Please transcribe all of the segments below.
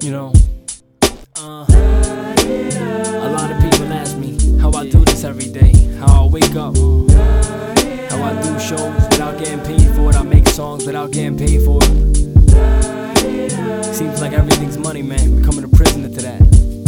You know, a lot of people ask me how I do this every day, how I wake up, how I do shows without getting paid for it, I make songs without getting paid for it. Seems like everything's money, man, becoming a prisoner to that.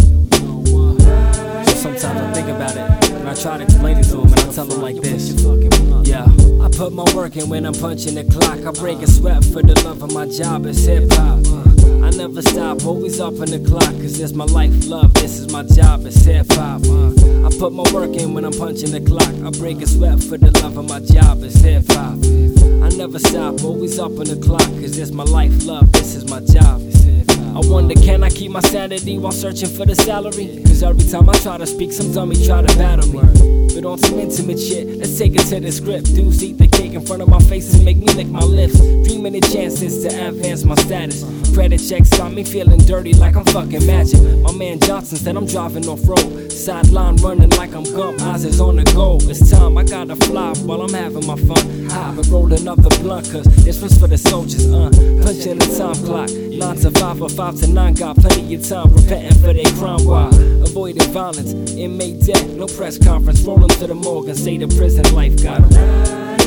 So sometimes I think about it, and I try to explain it to them, and I tell them like this. Yeah, I put my work in when I'm punching the clock. I break a sweat for the love of my job, it's hip-hop. I never stop, always up on the clock, cause it's my life, love, this is my job, it's hip-hop. I put my work in when I'm punching the clock. I break a sweat for the love of my job, it's hip-hop. I never stop, always up on the clock, cause it's my life, love, this is my job. I wonder, can I keep my sanity while searching for the salary? Cause every time I try to speak, some dummy try to battle me. But on some intimate shit, let's take it to the script. Dudes eat the cake in front of my face and make me lick my lips. Dreaming of chances to advance my status. Credit checks got me feeling dirty like I'm fucking magic. My man Johnson said I'm driving off-road. Sideline running like I'm Gump, eyes is on the go. It's time, I gotta fly while I'm having my fun. Hop and roll another blunt, cause this one's for the soldiers, punching the time clock. 9 to 5 or 5 to 9, got plenty of time repenting for their crime while avoiding violence. Inmate death, no press conference, roll them to the morgue and say the prison life got them.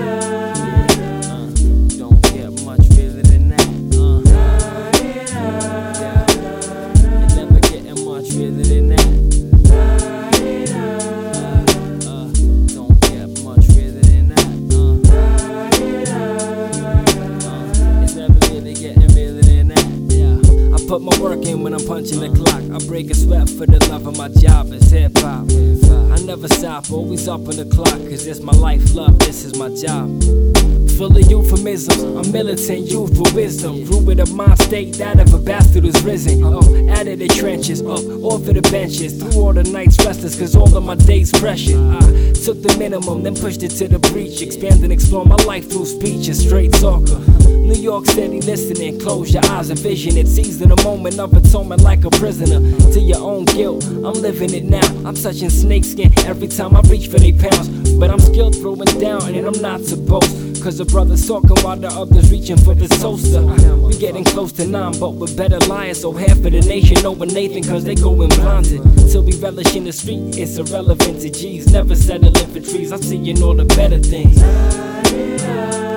Don't get much realer than that. You're never getting much realer than that. Don't get much realer than that. It's never really getting realer than that. Yeah, I put my work in when I'm punching the clock. I break a sweat for the love of my job, it's hip-hop. I never stop, always up on the clock, cause it's my life, love, this is my job. Full of euphemisms, I'm militant youth with wisdom. Grew with a mind state that of a bastard who's risen. Out of the trenches, off of the benches. Through all the nights restless, cause all of my days precious. I took the minimum, then pushed it to the breach. Expand and explore my life through speech, a straight talker. New York steady listening, close your eyes and vision it. Seizing the moment of atonement like a prisoner to your own guilt. I'm living it now, I'm touching snakeskin every time I reach for they pounds. But I'm still throwing down and I'm not to boast, cause the brothers talking while the others reaching for the toaster. We getting close to 9, but we're better liars. So half of the nation knowing Nathan, cause they going blinded. Till we relish in the street, it's irrelevant to G's. Never settling for trees, I'm seeing all the better things.